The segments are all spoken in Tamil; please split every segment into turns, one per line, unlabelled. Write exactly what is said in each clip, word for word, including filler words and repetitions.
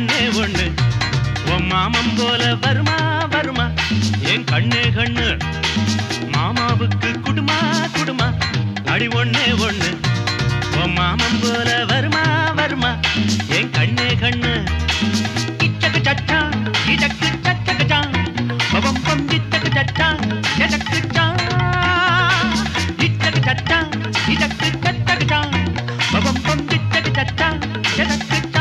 ஒண்ணே ஒண்ணு உன் மாமன் போல வருமா வருமா என் கண்ணே கண்ணு மாமாவுக்கு குடுமா குடுமா அடி ஒண்ணே ஒண்ணு உன் மாமன் போல வருமா வருமா என் கண்ணே கண்ணு இச்சக்கு சச்சா இதக்கு சச்சகச்சா பவம் பம் இச்சக்கு சச்சா எதக்கு சா இச்சக்கு சச்சா இதக்கு சச்சகச்சா பவம் பம் இச்சக்கு சச்சா எதக்கு சா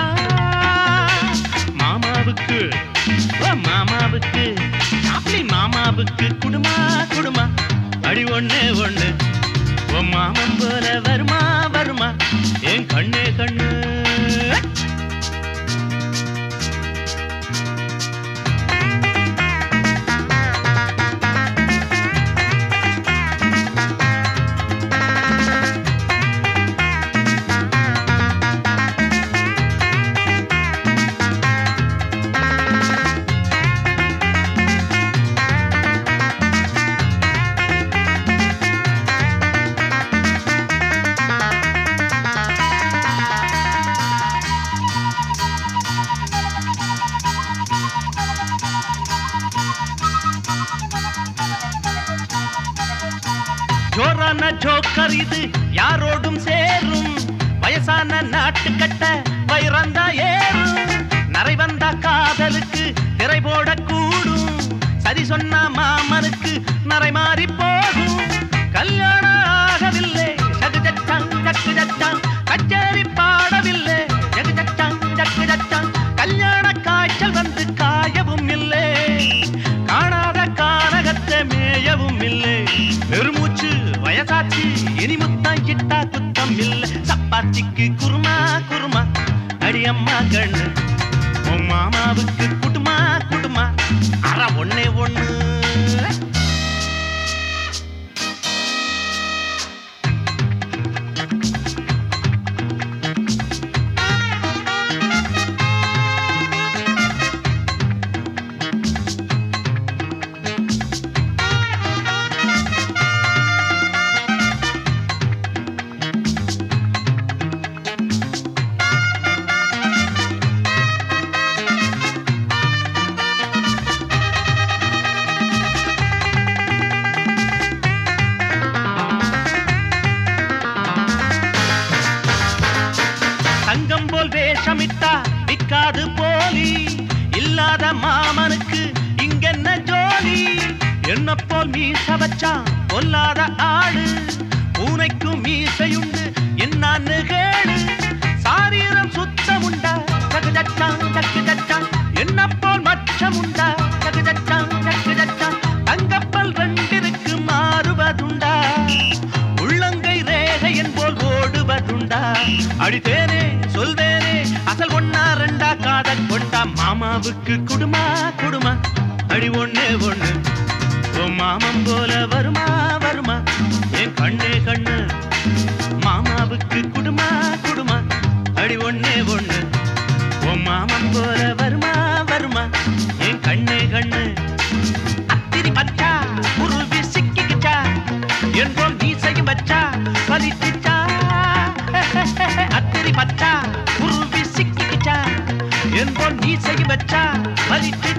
மாமாவுக்கு ஓ மாமாவுக்கு அப்படி மாமாவுக்கு குடுமா குடுமா அடி ஒண்ணே ஒண்ணு உன் மாமன் போல வருமா வருமா என் கண்ணே கண்ணு ஜோரான ஜோக்கர் இது யாரோடும் சேரும் வயசான நாட்டு கட்ட வைரந்தா ஏறும் நரை வந்தா காதலுக்கு திரை போட கூடும் சரி சொன்ன மாமனுக்கு நரை மாறி போகும் கல்யாணம் ஆகவில்லை சகு சச்சாங் சக்கு சச்சாங் கச்சேரி பாடவில்லை ஜகு சச்சாங் சக்கு சச்சாங் கல்யாண காய்ச்சல் வந்து காயவும் இல்லை காணாத கானகத்தை மேயவும் இல்லை பெருமூச்சு வயசாச்சு இனி முத்தம் கிட்டா குத்தம் இல்ல சப்பாத்திக்கு குருமா குருமா அடி அம்மா கண்ணு உன் மாமாவுக்கு குடுமா குடுமா அற ஒண்ணே ஒண்ணு தங்கம் போல் வேஷமிட்டா விக்காது போலி இல்லாத மாமனுக்கு இங்கென்ன ஜோலி என்ன போல் மீச வச்சா பொல்லாத ஆடு பூனைக்கும் மீசையுண்டு என்னான்னு கேளு சாரீரம் சுத்தமுண்டா சகு சச்சாங் சக்கு சச்சாங் என்ன போல் மச்சமுண்டா சகு சச்சாங் சக்கு சச்சாங் தங்கப்பல் ரெண்டிற்கு மாறுவதுண்டா உள்ளங்கை ரேகையன் போல் ஓடுவதுண்டா அடித்தேனே சொல்வேனே அசல் ஒன்னா ரெண்டா காதல் கொண்டா மாமாவுக்கு குடுமா குடுமா அடி ஒண்ணே ஒண்ணு உன் மாமன் போல வருமா வருமா என் கண்ணே கண்ணு மாமாவுக்கு குடுமா குடுமா அடி ஒண்ணே ஒண்ணு உன் மாமன் போல வருமா வருமா என் கண்ணே கண்ணு அத்திரி பச்சா உருவி சிக்கிக்கிச்சா என் போல் மீசையும் வச்சா பலிச்சிச்சா அத்திரி பச்சா உருவி சிக்கிக்கிச்சா என் போல் மீசையும் வச்சா பலிச்சு